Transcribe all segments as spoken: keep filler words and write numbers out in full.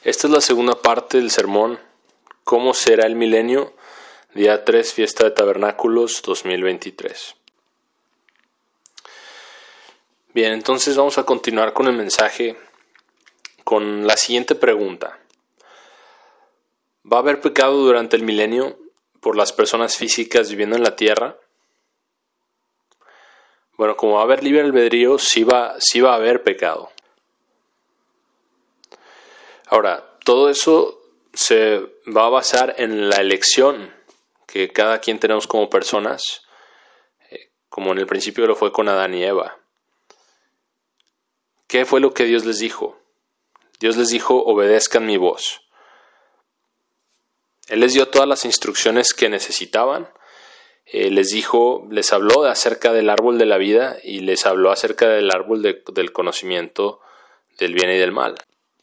Esta es la segunda parte del sermón, ¿Cómo será el milenio? Día tres, Fiesta de Tabernáculos dos mil veintitrés. Bien, entonces vamos a continuar con el mensaje con la siguiente pregunta. ¿Va a haber pecado durante el milenio por las personas físicas viviendo en la tierra? Bueno, como va a haber libre albedrío, sí va, sí va a haber pecado. Ahora, todo eso se va a basar en la elección que cada quien tenemos como personas, eh, como en el principio lo fue con Adán y Eva. ¿Qué fue lo que Dios les dijo? Dios les dijo, obedezcan mi voz. Él les dio todas las instrucciones que necesitaban. Eh, les dijo, les habló acerca del árbol de la vida y les habló acerca del árbol de, del conocimiento del bien y del mal.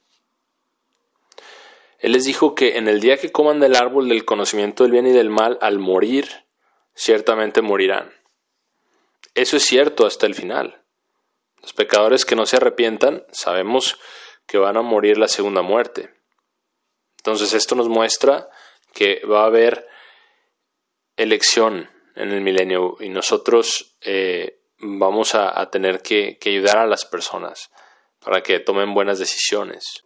Él les dijo que en el día que coman del árbol del conocimiento del bien y del mal, al morir, ciertamente morirán. Eso es cierto hasta el final. Los pecadores que no se arrepientan, sabemos que van a morir la segunda muerte. Entonces esto nos muestra que va a haber elección en el milenio y nosotros eh, vamos a, a tener que, que ayudar a las personas para que tomen buenas decisiones.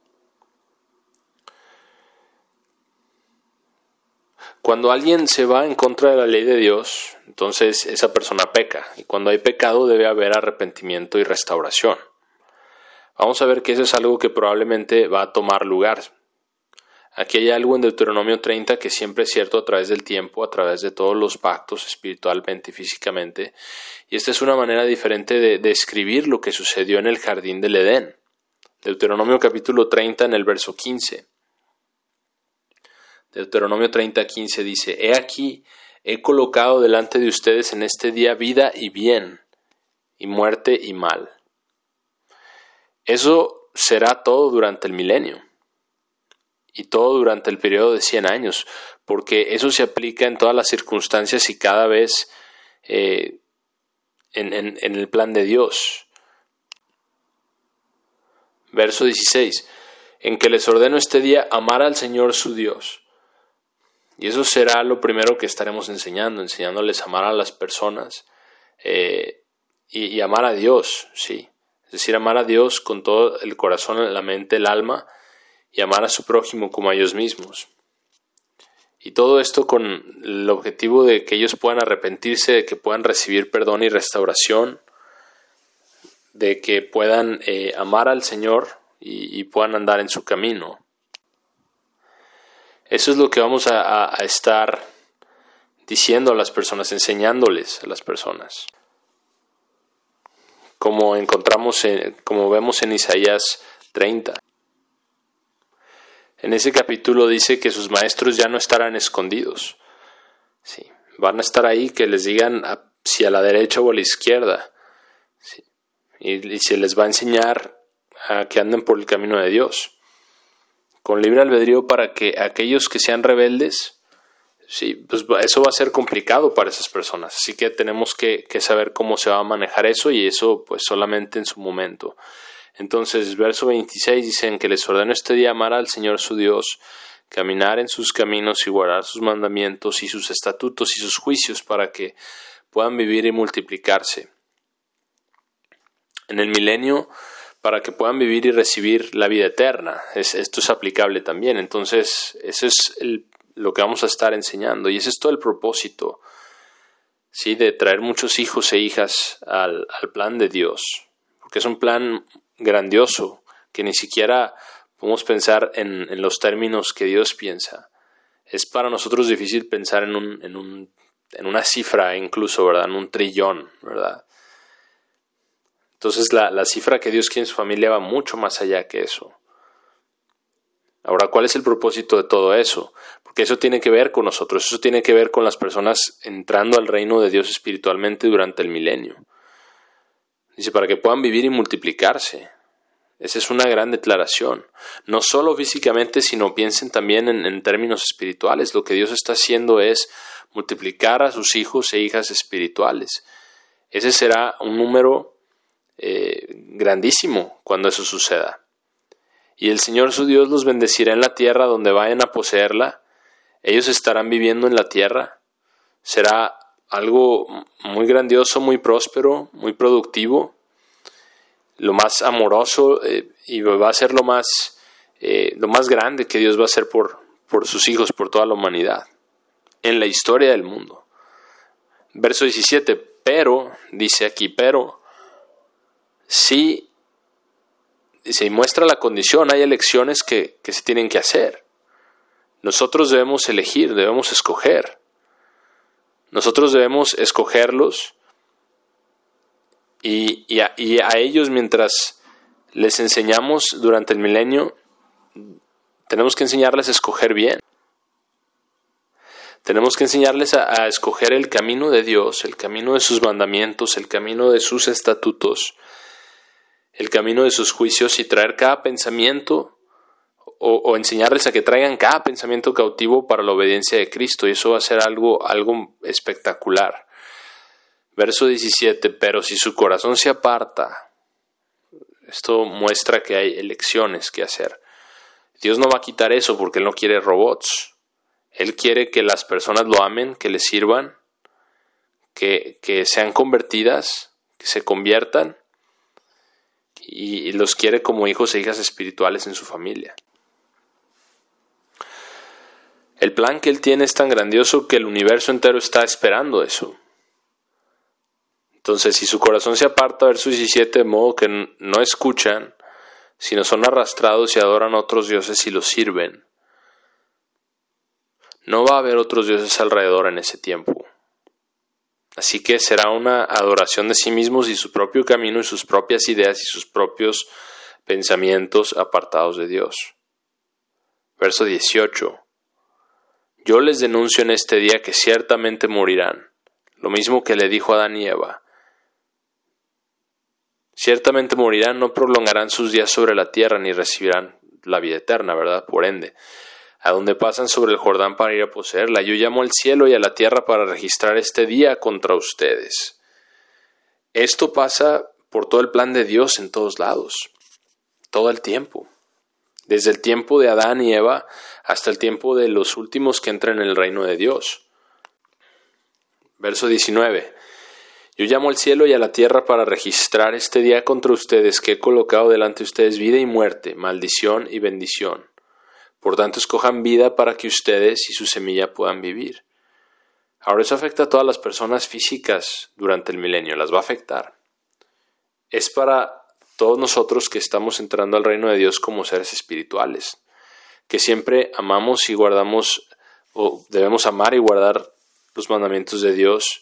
Cuando alguien se va en contra de la ley de Dios, entonces esa persona peca. Y cuando hay pecado debe haber arrepentimiento y restauración. Vamos a ver que eso es algo que probablemente va a tomar lugar. Aquí hay algo en Deuteronomio treinta que siempre es cierto a través del tiempo, a través de todos los pactos espiritualmente y físicamente. Y esta es una manera diferente de describir lo que sucedió en el jardín del Edén. Deuteronomio capítulo treinta en el verso quince. Deuteronomio treinta, quince dice, He aquí, he colocado delante de ustedes en este día vida y bien, y muerte y mal. Eso será todo durante el milenio, y todo durante el periodo de cien años, porque eso se aplica en todas las circunstancias y cada vez eh, en, en, en el plan de Dios. Verso dieciséis, en que les ordeno este día amar al Señor su Dios. Y eso será lo primero que estaremos enseñando, enseñándoles a amar a las personas eh, y, y amar a Dios, sí. Es decir, amar a Dios con todo el corazón, la mente, el alma, y amar a su prójimo como a ellos mismos. Y todo esto con el objetivo de que ellos puedan arrepentirse, de que puedan recibir perdón y restauración, de que puedan eh, amar al Señor y, y puedan andar en su camino. Eso es lo que vamos a, a, a estar diciendo a las personas, enseñándoles a las personas. Como encontramos, en, como vemos en Isaías treinta. En ese capítulo dice que sus maestros ya no estarán escondidos. Sí, van a estar ahí, que les digan a, si a la derecha o a la izquierda. Sí, y, y se les va a enseñar a que anden por el camino de Dios. Con libre albedrío para que aquellos que sean rebeldes, sí, pues eso va a ser complicado para esas personas. Así que tenemos que, que saber cómo se va a manejar eso y eso pues solamente en su momento. Entonces, verso veintiséis dicen que les ordeno este día amar al Señor su Dios, caminar en sus caminos y guardar sus mandamientos y sus estatutos y sus juicios para que puedan vivir y multiplicarse. En el milenio, para que puedan vivir y recibir la vida eterna. Es, esto es aplicable también. Entonces, eso es el, lo que vamos a estar enseñando. Y ese es todo el propósito, ¿sí? De traer muchos hijos e hijas al, al plan de Dios. Porque es un plan grandioso, que ni siquiera podemos pensar en, en los términos que Dios piensa. Es para nosotros difícil pensar en, un, en, un, en una cifra incluso, ¿verdad? En un trillón, ¿verdad? Entonces la, la cifra que Dios quiere en su familia va mucho más allá que eso. Ahora, ¿cuál es el propósito de todo eso? Porque eso tiene que ver con nosotros, eso tiene que ver con las personas entrando al reino de Dios espiritualmente durante el milenio. Dice, para que puedan vivir y multiplicarse. Esa es una gran declaración. No solo físicamente, sino piensen también en, en términos espirituales. Lo que Dios está haciendo es multiplicar a sus hijos e hijas espirituales. Ese será un número Eh, grandísimo cuando eso suceda. y el Señor su Dios los bendecirá en la tierra donde vayan a poseerla. Ellos estarán viviendo en la tierra. Será algo muy grandioso, muy próspero, muy productivo, lo más amoroso, eh, y va a ser lo más, eh, lo más grande que Dios va a hacer por, por sus hijos, por toda la humanidad, en la historia del mundo. Verso diecisiete, pero, dice aquí, pero, sí, se muestra la condición, hay elecciones que, que se tienen que hacer. Nosotros debemos elegir, debemos escoger. Nosotros debemos escogerlos y, y, a, y a ellos, mientras les enseñamos durante el milenio, tenemos que enseñarles a escoger bien. Tenemos que enseñarles a, a escoger el camino de Dios, el camino de sus mandamientos, el camino de sus estatutos, el camino de sus juicios, y traer cada pensamiento, o, o enseñarles a que traigan cada pensamiento cautivo para la obediencia de Cristo, y eso va a ser algo, algo espectacular. Verso diecisiete, pero si su corazón se aparta, esto muestra que hay elecciones que hacer. Dios no va a quitar eso porque Él no quiere robots. Él quiere que las personas lo amen, que le sirvan, que, que sean convertidas, que se conviertan, y, y los quiere como hijos e hijas espirituales en su familia. El plan que Él tiene es tan grandioso que el universo entero está esperando eso. Entonces, si su corazón se aparta, verso diecisiete, de modo que no escuchan, sino son arrastrados y adoran a otros dioses y los sirven, no va a haber otros dioses alrededor en ese tiempo. Así que será una adoración de sí mismos y su propio camino y sus propias ideas y sus propios pensamientos apartados de Dios. Verso dieciocho. Yo les denuncio en este día que ciertamente morirán, lo mismo que le dijo a Adán y Eva. Ciertamente morirán, no prolongarán sus días sobre la tierra, ni recibirán la vida eterna, ¿verdad? Por ende, a donde pasan sobre el Jordán para ir a poseerla. Yo llamo al cielo y a la tierra para registrar este día contra ustedes. Esto pasa por todo el plan de Dios en todos lados, todo el tiempo. Desde el tiempo de Adán y Eva hasta el tiempo de los últimos que entran en el reino de Dios. Verso diecinueve. Yo llamo al cielo y a la tierra para registrar este día contra ustedes, que he colocado delante de ustedes vida y muerte, maldición y bendición. Por tanto, escojan vida para que ustedes y su semilla puedan vivir. Ahora, eso afecta a todas las personas físicas durante el milenio, las va a afectar. Es para todos nosotros que estamos entrando al reino de Dios como seres espirituales, que siempre amamos y guardamos, o debemos amar y guardar los mandamientos de Dios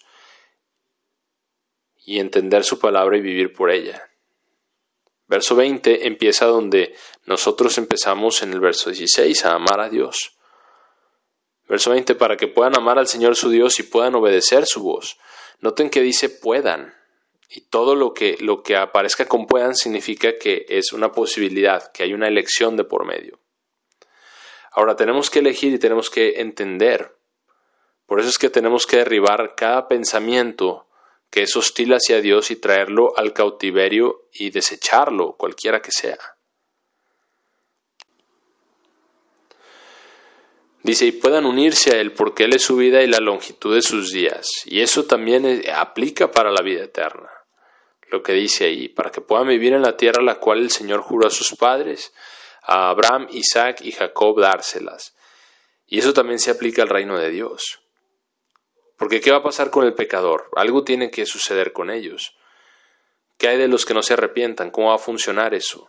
y entender su palabra y vivir por ella. Verso veinte empieza donde nosotros empezamos en el verso dieciséis, a amar a Dios. Verso veinte, para que puedan amar al Señor su Dios y puedan obedecer su voz. Noten que dice puedan, y todo lo que, lo que aparezca con puedan significa que es una posibilidad, que hay una elección de por medio. Ahora tenemos que elegir y tenemos que entender. Por eso es que tenemos que derribar cada pensamiento que es hostil hacia Dios y traerlo al cautiverio y desecharlo, cualquiera que sea. Dice, y puedan unirse a Él, porque Él es su vida y la longitud de sus días. Y eso también aplica para la vida eterna. Lo que dice ahí, para que puedan vivir en la tierra la cual el Señor juró a sus padres, a Abraham, Isaac y Jacob, dárselas. Y eso también se aplica al reino de Dios. Porque ¿qué va a pasar con el pecador? Algo tiene que suceder con ellos. ¿Qué hay de los que no se arrepientan? ¿Cómo va a funcionar eso?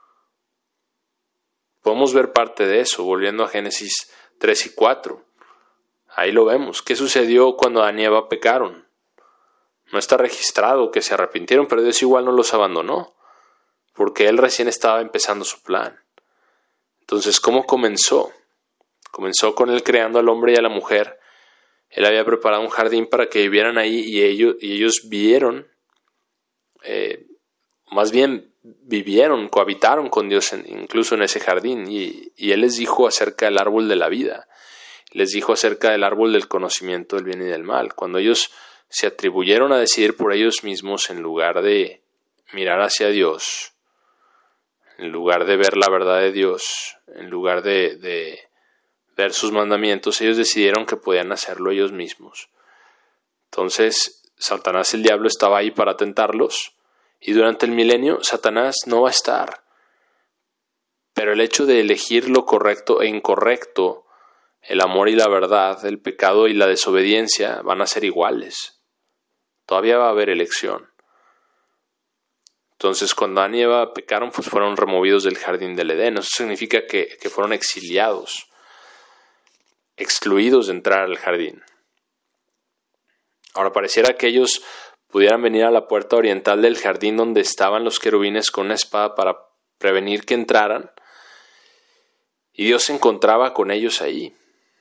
Podemos ver parte de eso, volviendo a Génesis tres y cuatro. Ahí lo vemos. ¿Qué sucedió cuando Adán y Eva pecaron? No está registrado que se arrepintieron, pero Dios igual no los abandonó, porque Él recién estaba empezando su plan. Entonces, ¿cómo comenzó? Comenzó con Él creando al hombre y a la mujer. Él había preparado un jardín para que vivieran ahí y ellos, y ellos vieron, eh, más bien vivieron, cohabitaron con Dios en, incluso en ese jardín. Y, y Él les dijo acerca del árbol de la vida. Les dijo acerca del árbol del conocimiento del bien y del mal. Cuando ellos se atribuyeron a decidir por ellos mismos en lugar de mirar hacia Dios, En lugar de ver la verdad de Dios, en lugar de, de ver sus mandamientos, ellos decidieron que podían hacerlo ellos mismos. Entonces, Satanás, el diablo, estaba ahí para tentarlos, y durante el milenio Satanás no va a estar. Pero el hecho de elegir lo correcto e incorrecto, el amor y la verdad, el pecado y la desobediencia van a ser iguales. Todavía va a haber elección. Entonces, cuando Adán y Eva pecaron, pues fueron removidos del jardín del Edén. Eso significa que, que fueron exiliados, excluidos de entrar al jardín. Ahora, pareciera que ellos pudieran venir a la puerta oriental del jardín donde estaban los querubines con una espada para prevenir que entraran, y Dios se encontraba con ellos ahí.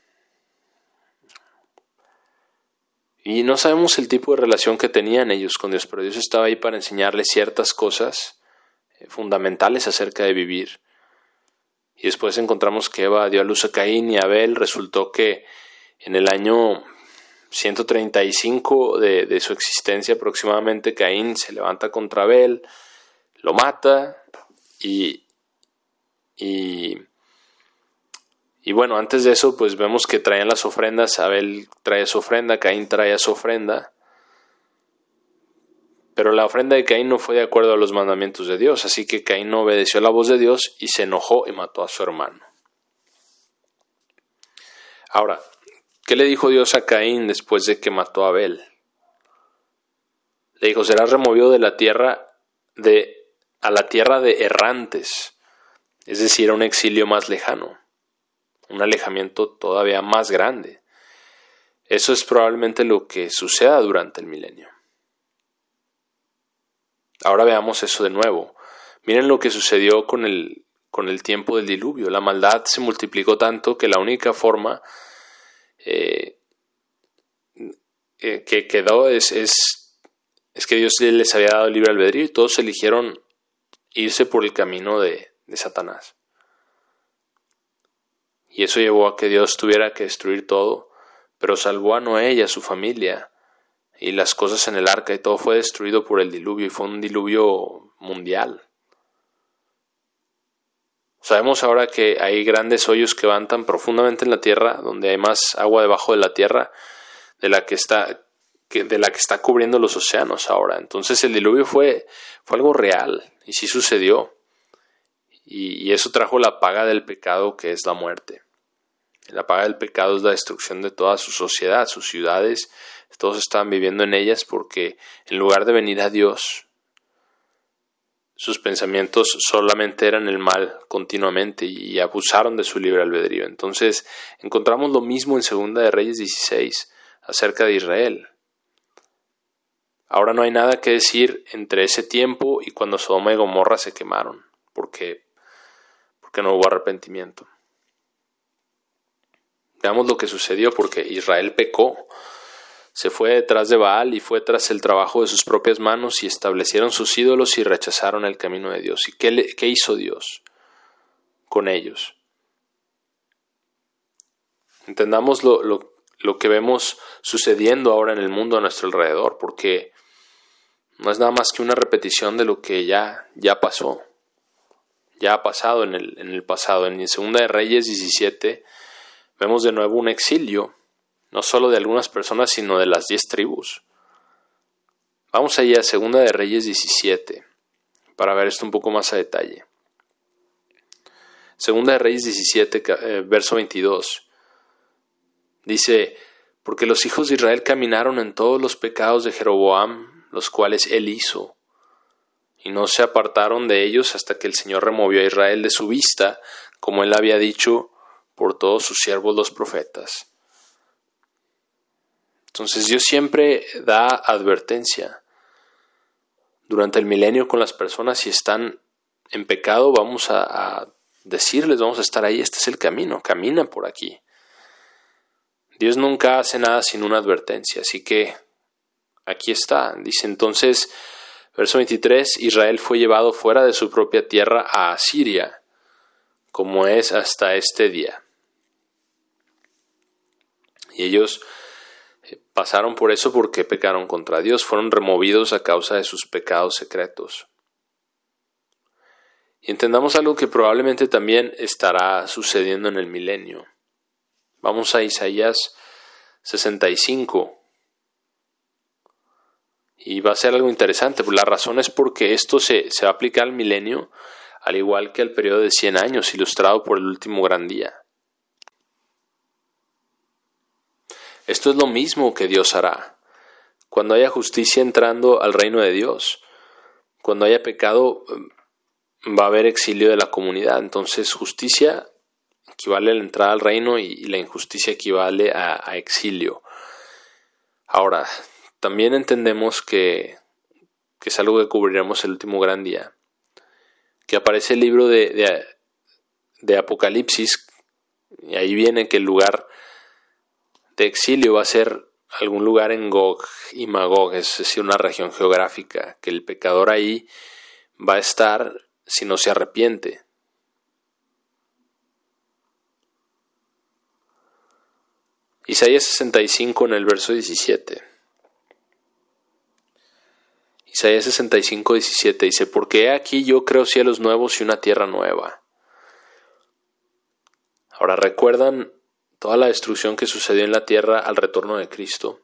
Y no sabemos el tipo de relación que tenían ellos con Dios, pero Dios estaba ahí para enseñarles ciertas cosas fundamentales acerca de vivir. Y después encontramos que Eva dio a luz a Caín y Abel. Resultó que en el año ciento treinta y cinco de, de su existencia aproximadamente, Caín se levanta contra Abel, lo mata y... y Y bueno, antes de eso, pues vemos que traían las ofrendas. Abel trae su ofrenda, Caín trae su ofrenda. Pero la ofrenda de Caín no fue de acuerdo a los mandamientos de Dios, así que Caín no obedeció la voz de Dios y se enojó y mató a su hermano. Ahora, ¿qué le dijo Dios a Caín después de que mató a Abel? Le dijo: serás removido de la tierra de, a la tierra de errantes, es decir, a un exilio más lejano. Un alejamiento todavía más grande. Eso es probablemente lo que suceda durante el milenio. Ahora veamos eso de nuevo. Miren lo que sucedió con el, con el tiempo del diluvio. La maldad se multiplicó tanto que la única forma eh, eh, que quedó es, es, es que Dios les había dado libre albedrío y todos eligieron irse por el camino de, de Satanás. Y eso llevó a que Dios tuviera que destruir todo, pero salvó a Noé y a su familia, y las cosas en el arca, y todo fue destruido por el diluvio, y fue un diluvio mundial. Sabemos ahora que hay grandes hoyos que van tan profundamente en la tierra, donde hay más agua debajo de la tierra, de la que está, que, de la que está cubriendo los océanos ahora. Entonces el diluvio fue, fue algo real, y sí sucedió. Y, y eso trajo la paga del pecado, que es la muerte. La paga del pecado es la destrucción de toda su sociedad, sus ciudades. Todos estaban viviendo en ellas porque en lugar de venir a Dios, sus pensamientos solamente eran el mal continuamente y abusaron de su libre albedrío. Entonces encontramos lo mismo en Segunda de Reyes dieciséis acerca de Israel. Ahora no hay nada que decir entre ese tiempo y cuando Sodoma y Gomorra se quemaron, porque, porque no hubo arrepentimiento. Veamos lo que sucedió, porque Israel pecó, se fue detrás de Baal y fue tras el trabajo de sus propias manos y establecieron sus ídolos y rechazaron el camino de Dios. ¿Y qué, le, qué hizo Dios con ellos? Entendamos lo, lo, lo que vemos sucediendo ahora en el mundo a nuestro alrededor, porque no es nada más que una repetición de lo que ya, ya pasó, ya ha pasado en el, en el pasado. En Segunda de Reyes diecisiete vemos de nuevo un exilio, no solo de algunas personas, sino de las diez tribus. Vamos allá a Segunda de Reyes diecisiete, para ver esto un poco más a detalle. Segunda de Reyes diecisiete, eh, verso veintidós. Dice: porque los hijos de Israel caminaron en todos los pecados de Jeroboam, los cuales él hizo, y no se apartaron de ellos hasta que el Señor removió a Israel de su vista, como él había dicho por todos sus siervos los profetas. Entonces Dios siempre da advertencia. Durante el milenio con las personas, si están en pecado, vamos a, a decirles, vamos a estar ahí, este es el camino, camina por aquí. Dios nunca hace nada sin una advertencia, así que aquí está. Dice entonces, verso veintitrés, Israel fue llevado fuera de su propia tierra a Asiria, como es hasta este día. Y ellos pasaron por eso porque pecaron contra Dios, fueron removidos a causa de sus pecados secretos. Y entendamos algo que probablemente también estará sucediendo en el milenio. Vamos a Isaías sesenta y cinco. Y va a ser algo interesante. La razón es porque esto se, se va a aplicar al milenio, al igual que al periodo de cien años, ilustrado por el último gran día. Esto es lo mismo que Dios hará. Cuando haya justicia entrando al reino de Dios, cuando haya pecado, va a haber exilio de la comunidad. Entonces, justicia equivale a la entrada al reino y, y la injusticia equivale a, a exilio. Ahora, también entendemos que, que es algo que cubriremos el último gran día, que aparece el libro de, de, de Apocalipsis, y ahí viene que el lugar de exilio va a ser algún lugar en Gog y Magog, es decir, una región geográfica, que el pecador ahí va a estar si no se arrepiente. Isaías sesenta y cinco en el verso diecisiete. Isaías sesenta y cinco, diecisiete dice: porque he aquí yo creo cielos nuevos y una tierra nueva. Ahora, ¿recuerdan toda la destrucción que sucedió en la tierra al retorno de Cristo?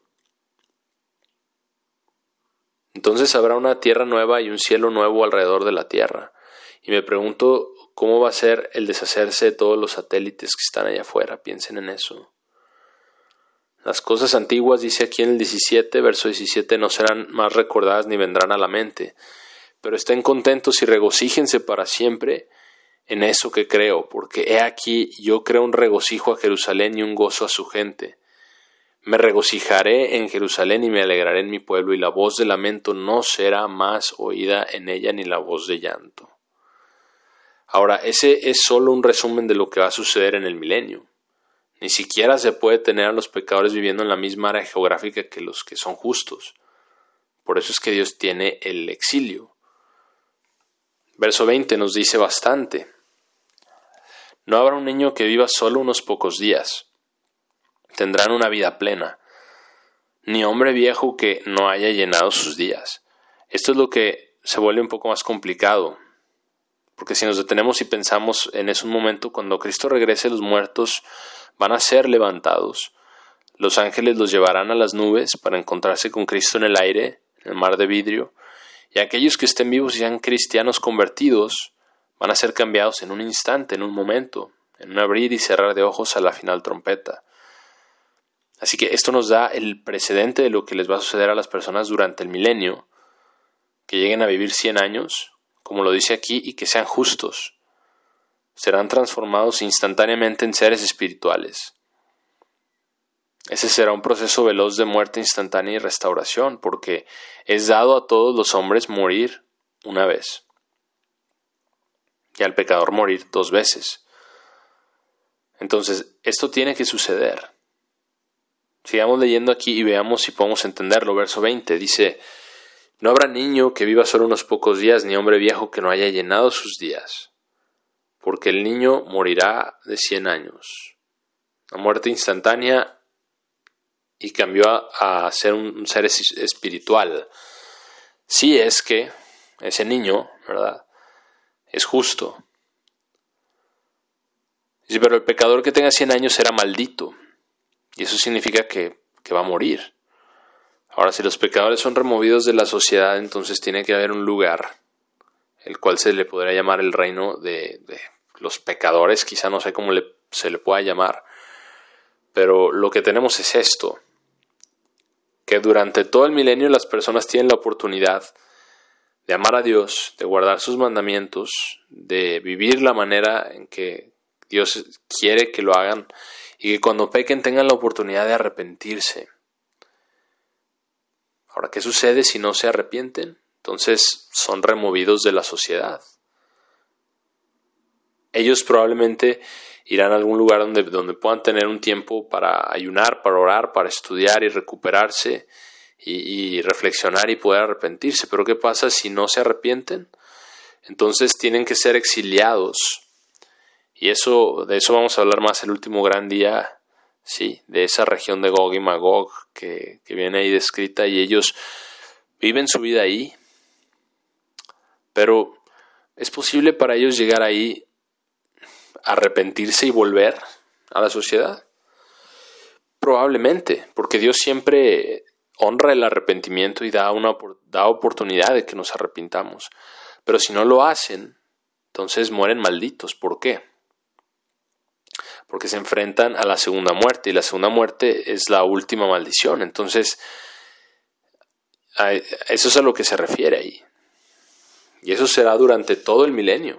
Entonces habrá una tierra nueva y un cielo nuevo alrededor de la tierra. Y me pregunto cómo va a ser el deshacerse de todos los satélites que están allá afuera. Piensen en eso. Las cosas antiguas, dice aquí en el diecisiete, verso diecisiete, no serán más recordadas ni vendrán a la mente. Pero estén contentos y regocíjense para siempre en eso que creo, porque he aquí yo creo un regocijo a Jerusalén y un gozo a su gente. Me regocijaré en Jerusalén y me alegraré en mi pueblo, y la voz de lamento no será más oída en ella ni la voz de llanto. Ahora, ese es solo un resumen de lo que va a suceder en el milenio. Ni siquiera se puede tener a los pecadores viviendo en la misma área geográfica que los que son justos. Por eso es que Dios tiene el exilio. Verso veinte nos dice bastante. No habrá un niño que viva solo unos pocos días. Tendrán una vida plena. Ni hombre viejo que no haya llenado sus días. Esto es lo que se vuelve un poco más complicado. Porque si nos detenemos y pensamos en ese momento, cuando Cristo regrese, los muertos van a ser levantados. Los ángeles los llevarán a las nubes para encontrarse con Cristo en el aire, en el mar de vidrio. Y aquellos que estén vivos y sean cristianos convertidos van a ser cambiados en un instante, en un momento, en un abrir y cerrar de ojos a la final trompeta. Así que esto nos da el precedente de lo que les va a suceder a las personas durante el milenio, que lleguen a vivir cien años, como lo dice aquí, y que sean justos. Serán transformados instantáneamente en seres espirituales. Ese será un proceso veloz de muerte instantánea y restauración, porque es dado a todos los hombres morir una vez, y al pecador morir dos veces. Entonces, esto tiene que suceder. Sigamos leyendo aquí y veamos si podemos entenderlo. Verso veinte dice: no habrá niño que viva solo unos pocos días, ni hombre viejo que no haya llenado sus días, porque el niño morirá de cien años. La muerte instantánea, y cambió a, a ser un, un ser es, espiritual. Si es que ese niño, ¿verdad?, es justo. Dice: pero el pecador que tenga cien años será maldito. Y eso significa que, que va a morir. Ahora, si los pecadores son removidos de la sociedad, entonces tiene que haber un lugar, el cual se le podrá llamar el reino de, de los pecadores, quizá no sé cómo le, se le pueda llamar. Pero lo que tenemos es esto, que durante todo el milenio las personas tienen la oportunidad de amar a Dios, de guardar sus mandamientos, de vivir la manera en que Dios quiere que lo hagan, y que cuando pequen tengan la oportunidad de arrepentirse. Ahora, ¿qué sucede si no se arrepienten? Entonces son removidos de la sociedad. Ellos probablemente irán a algún lugar donde, donde puedan tener un tiempo para ayunar, para orar, para estudiar y recuperarse y, y reflexionar y poder arrepentirse. Pero ¿qué pasa si no se arrepienten? Entonces tienen que ser exiliados. Y eso, de eso vamos a hablar más el último gran día, sí, de esa región de Gog y Magog que, que viene ahí descrita, y ellos viven su vida ahí. Pero ¿Es posible para ellos llegar ahí, arrepentirse y volver a la sociedad? Probablemente, porque Dios siempre honra el arrepentimiento y da una da oportunidad de que nos arrepintamos. Pero si no lo hacen, entonces mueren malditos. ¿Por qué? Porque se enfrentan a la segunda muerte, y la segunda muerte es la última maldición. Entonces, a eso es a lo que se refiere ahí. Y eso será durante todo el milenio,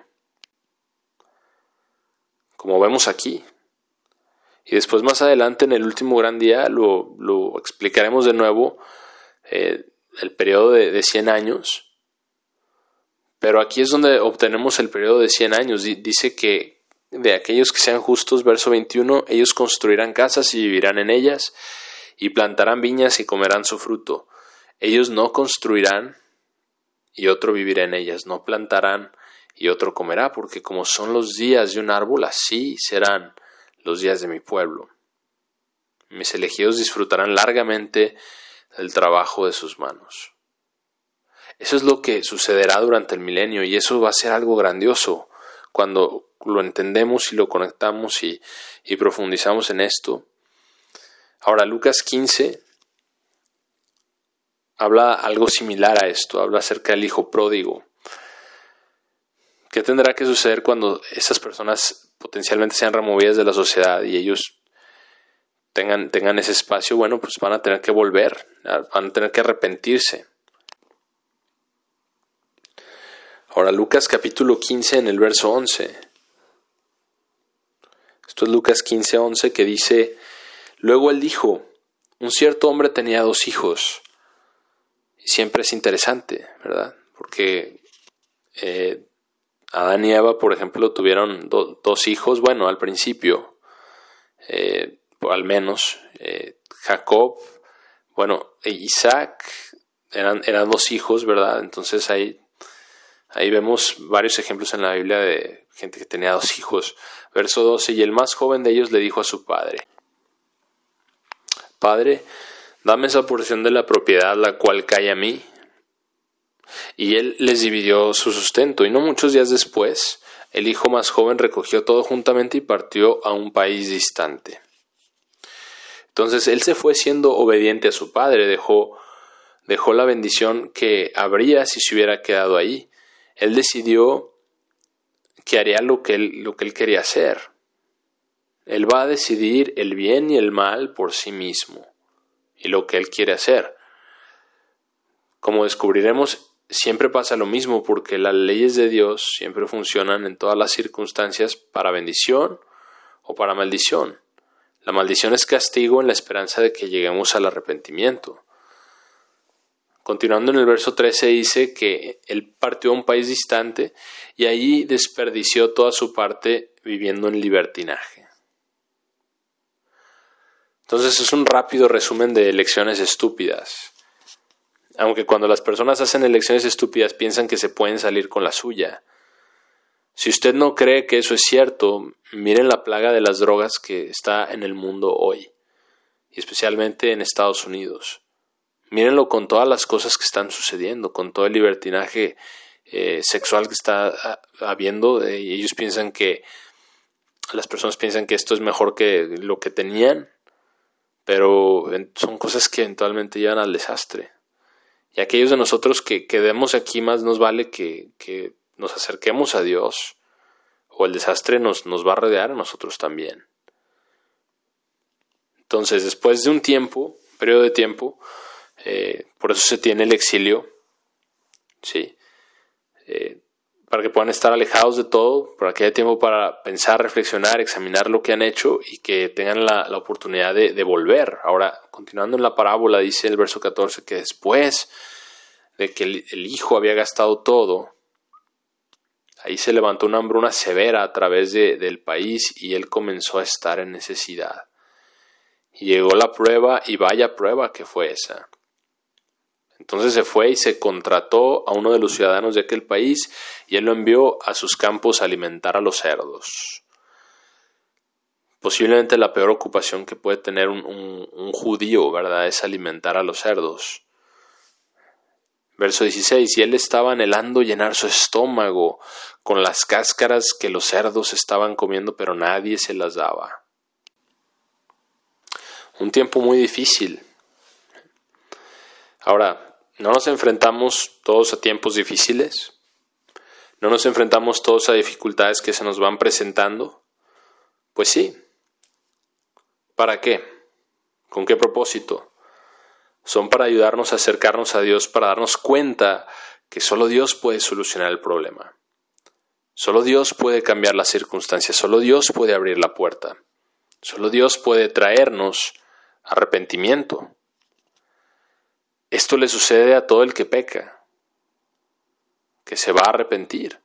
como vemos aquí. Y después, más adelante, en el último gran día, lo, lo explicaremos de nuevo, eh, el periodo de, de cien años. Pero aquí es donde obtenemos el periodo de cien años. Dice que de aquellos que sean justos, verso veintiuno, ellos construirán casas y vivirán en ellas, y plantarán viñas y comerán su fruto. Ellos no construirán y otro vivirá en ellas, no plantarán y otro comerá, porque como son los días de un árbol, así serán los días de mi pueblo. Mis elegidos disfrutarán largamente del trabajo de sus manos. Eso es lo que sucederá durante el milenio, y eso va a ser algo grandioso cuando lo entendemos y lo conectamos y, y profundizamos en esto. Ahora, Lucas quince habla algo similar a esto, habla acerca del hijo pródigo. ¿Qué tendrá que suceder cuando esas personas potencialmente sean removidas de la sociedad y ellos tengan, tengan ese espacio? Bueno, pues van a tener que volver, van a tener que arrepentirse. Ahora, Lucas capítulo quince en el verso once. Esto es Lucas quince, once, que dice: luego él dijo, un cierto hombre tenía dos hijos. Y siempre es interesante, ¿verdad? Porque eh, Adán y Eva, por ejemplo, tuvieron do, dos hijos, bueno, al principio, eh, al menos, eh, Jacob, bueno, e Isaac, eran, eran dos hijos, ¿verdad? Entonces ahí, ahí vemos varios ejemplos en la Biblia de gente que tenía dos hijos. Verso doce, y el más joven de ellos le dijo a su padre: Padre, dame esa porción de la propiedad la cual cae a mí. Y él les dividió su sustento, y no muchos días después, el hijo más joven recogió todo juntamente y partió a un país distante. Entonces él se fue siendo obediente a su padre, dejó, dejó la bendición que habría si se hubiera quedado ahí. Él decidió que haría lo que él, lo que él quería hacer. Él va a decidir el bien y el mal por sí mismo y lo que él quiere hacer. Como descubriremos, siempre pasa lo mismo, porque las leyes de Dios siempre funcionan en todas las circunstancias para bendición o para maldición. La maldición es castigo en la esperanza de que lleguemos al arrepentimiento. Continuando en el verso trece dice que él partió a un país distante y allí desperdició toda su parte viviendo en libertinaje. Entonces es un rápido resumen de elecciones estúpidas. Aunque cuando las personas hacen elecciones estúpidas piensan que se pueden salir con la suya. Si usted no cree que eso es cierto, miren la plaga de las drogas que está en el mundo hoy, y especialmente en Estados Unidos. Mírenlo con todas las cosas que están sucediendo, con todo el libertinaje eh, sexual que está habiendo, eh, y ellos piensan que, las personas piensan que esto es mejor que lo que tenían, pero son cosas que eventualmente llevan al desastre. Y aquellos de nosotros que quedemos aquí, más nos vale que, que nos acerquemos a Dios, o el desastre nos, nos va a rodear a nosotros también. Entonces, después de un tiempo, un periodo de tiempo, eh, por eso se tiene el exilio, ¿sí? Eh, para que puedan estar alejados de todo, para que haya tiempo para pensar, reflexionar, examinar lo que han hecho y que tengan la, la oportunidad de, de volver. Ahora, continuando en la parábola, dice el verso catorce que después de que el, el hijo había gastado todo, ahí se levantó una hambruna severa a través de, del país y él comenzó a estar en necesidad. Y llegó la prueba, y vaya prueba que fue esa. Entonces se fue y se contrató a uno de los ciudadanos de aquel país y él lo envió a sus campos a alimentar a los cerdos. Posiblemente la peor ocupación que puede tener un, un, un judío, ¿verdad?, es alimentar a los cerdos. Verso dieciséis, y él estaba anhelando llenar su estómago con las cáscaras que los cerdos estaban comiendo, pero nadie se las daba. Un tiempo muy difícil. Ahora, ¿no nos enfrentamos todos a tiempos difíciles? ¿No nos enfrentamos todos a dificultades que se nos van presentando? Pues sí. ¿Para qué? ¿Con qué propósito? Son para ayudarnos a acercarnos a Dios, para darnos cuenta que solo Dios puede solucionar el problema. Solo Dios puede cambiar las circunstancias, solo Dios puede abrir la puerta. Solo Dios puede traernos arrepentimiento. Esto le sucede a todo el que peca, que se va a arrepentir.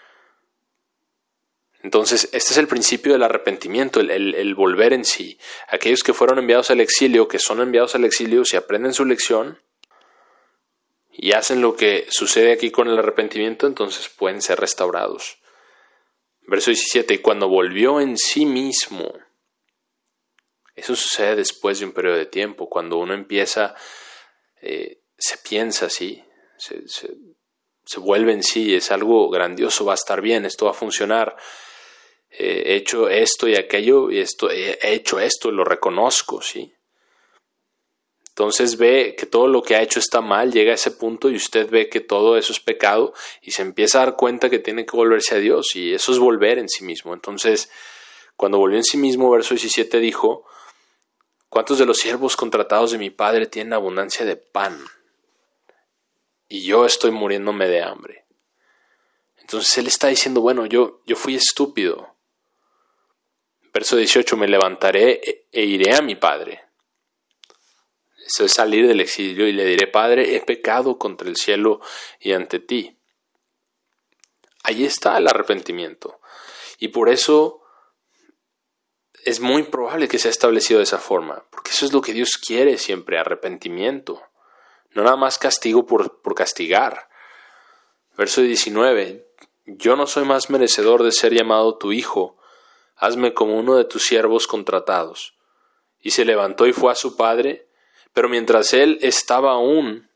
Entonces, este es el principio del arrepentimiento, el, el, el volver en sí. Aquellos que fueron enviados al exilio, que son enviados al exilio, si aprenden su lección y hacen lo que sucede aquí con el arrepentimiento, entonces pueden ser restaurados. Verso diecisiete, y cuando volvió en sí mismo, eso sucede después de un periodo de tiempo, cuando uno empieza, eh, se piensa así, se, se, se vuelve en sí, es algo grandioso, va a estar bien, esto va a funcionar. He hecho esto y aquello, y esto, he hecho esto, lo reconozco, ¿sí? Entonces ve que todo lo que ha hecho está mal, llega a ese punto y usted ve que todo eso es pecado y se empieza a dar cuenta que tiene que volverse a Dios, y eso es volver en sí mismo. Entonces, cuando volvió en sí mismo, verso diecisiete dijo, ¿cuántos de los siervos contratados de mi padre tienen abundancia de pan? Y yo estoy muriéndome de hambre. Entonces él está diciendo, bueno, yo, yo fui estúpido. Verso dieciocho, me levantaré e iré a mi padre. Eso es salir del exilio, y le diré, Padre, he pecado contra el cielo y ante ti. Ahí está el arrepentimiento. Y por eso es muy probable que sea establecido de esa forma, porque eso es lo que Dios quiere siempre, arrepentimiento. No nada más castigo por, por castigar. Verso diecinueve, yo no soy más merecedor de ser llamado tu hijo, hazme como uno de tus siervos contratados. Y se levantó y fue a su padre, pero mientras él estaba aún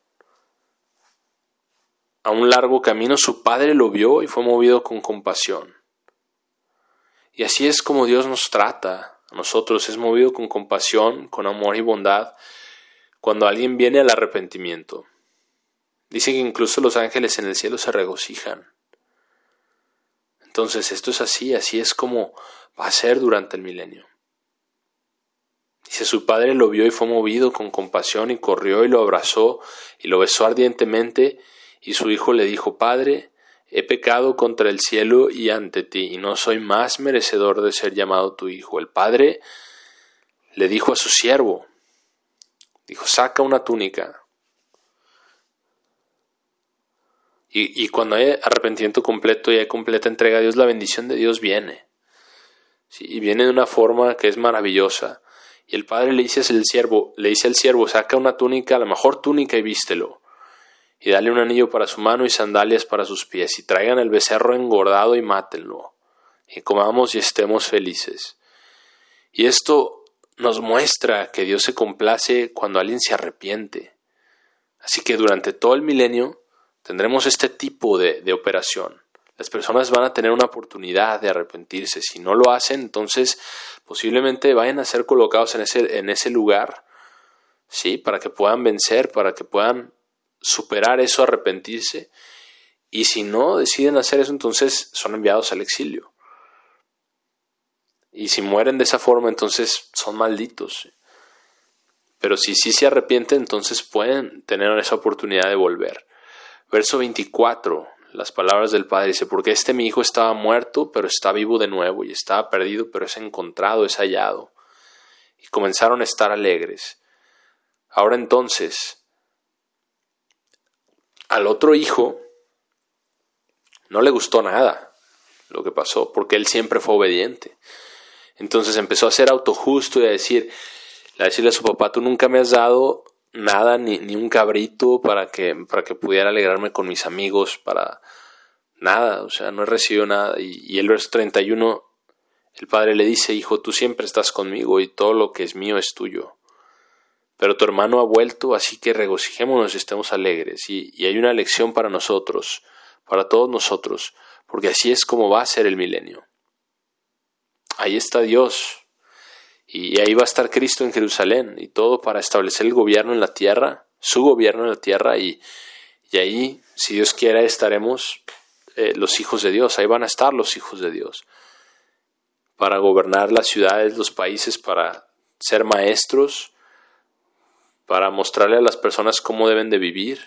a un largo camino, su padre lo vio y fue movido con compasión. Y así es como Dios nos trata a nosotros, es movido con compasión, con amor y bondad, cuando alguien viene al arrepentimiento. Dice que incluso los ángeles en el cielo se regocijan. Entonces esto es así, así es como va a ser durante el milenio. Dice, su padre lo vio y fue movido con compasión y corrió y lo abrazó y lo besó ardientemente, y su hijo le dijo, Padre, he pecado contra el cielo y ante ti, y no soy más merecedor de ser llamado tu hijo. El padre le dijo a su siervo, dijo, saca una túnica. Y, y cuando hay arrepentimiento completo y hay completa entrega a Dios, la bendición de Dios viene. ¿Sí? Y viene de una forma que es maravillosa. Y el padre le dice al siervo, le dice al siervo, saca una túnica, la mejor túnica, y vístelo. Y dale un anillo para su mano y sandalias para sus pies. Y traigan el becerro engordado y mátenlo. Y comamos y estemos felices. Y esto nos muestra que Dios se complace cuando alguien se arrepiente. Así que durante todo el milenio tendremos este tipo de, de operación. Las personas van a tener una oportunidad de arrepentirse. Si no lo hacen, entonces posiblemente vayan a ser colocados en ese, en ese lugar, ¿sí? Para que puedan vencer, para que puedan superar eso, arrepentirse. Y si no deciden hacer eso, entonces son enviados al exilio. Y si mueren de esa forma, entonces son malditos. Pero si sí se arrepienten, entonces pueden tener esa oportunidad de volver. Verso veinticuatro, las palabras del Padre, dice, porque este mi hijo estaba muerto, pero está vivo de nuevo, y estaba perdido, pero es encontrado, es hallado. Y comenzaron a estar alegres. Ahora entonces, al otro hijo no le gustó nada lo que pasó, porque él siempre fue obediente. Entonces empezó a ser autojusto y a decir, a decirle a su papá, tú nunca me has dado nada, ni, ni un cabrito para que, para que pudiera alegrarme con mis amigos, para nada, o sea, no he recibido nada. Y, y el verso treinta y uno, el padre le dice, hijo, tú siempre estás conmigo y todo lo que es mío es tuyo. pero tu hermano ha vuelto, así que regocijémonos y estemos alegres. Y, y hay una lección para nosotros, para todos nosotros, porque así es como va a ser el milenio. Ahí está Dios, y ahí va a estar Cristo en Jerusalén, y todo para establecer el gobierno en la tierra, su gobierno en la tierra, y, y ahí, si Dios quiere, estaremos eh, los hijos de Dios, ahí van a estar los hijos de Dios, para gobernar las ciudades, los países, para ser maestros, para mostrarle a las personas cómo deben de vivir.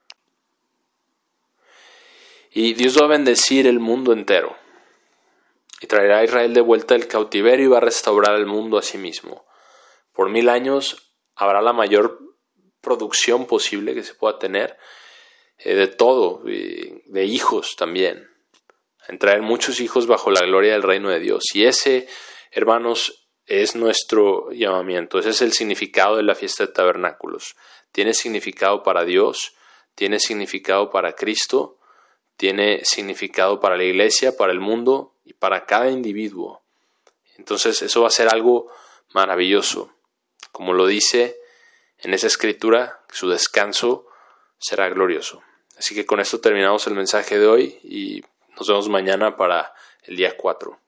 Y Dios va a bendecir el mundo entero. Y traerá a Israel de vuelta del cautiverio y va a restaurar el mundo a sí mismo. Por mil años habrá la mayor producción posible que se pueda tener, eh, de todo, eh, de hijos también. En traer muchos hijos bajo la gloria del reino de Dios. Y ese, hermanos, es nuestro llamamiento. Ese es el significado de la fiesta de tabernáculos. Tiene significado para Dios, tiene significado para Cristo, tiene significado para la iglesia, para el mundo y para cada individuo. Entonces eso va a ser algo maravilloso. Como lo dice en esa escritura, su descanso será glorioso. Así que con esto terminamos el mensaje de hoy y nos vemos mañana para el día cuatro.